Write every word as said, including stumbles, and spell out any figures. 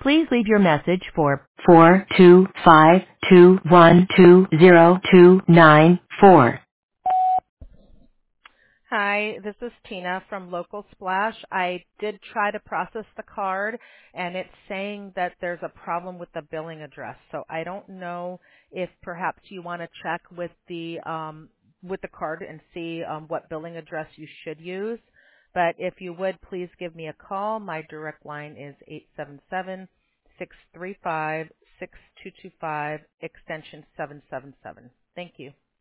Please leave your message for four two five two one two zero two nine four. Hi, this is Tina from Local Splash. I did try to process the card, and it's saying that there's a problem with the billing address. So I don't know if perhaps you want to check with the um, with the card and see um, what billing address you should use. But if you would, please give me a call. My direct line is eight seven seven, six three five, six two two five, extension seven seven seven. Thank you.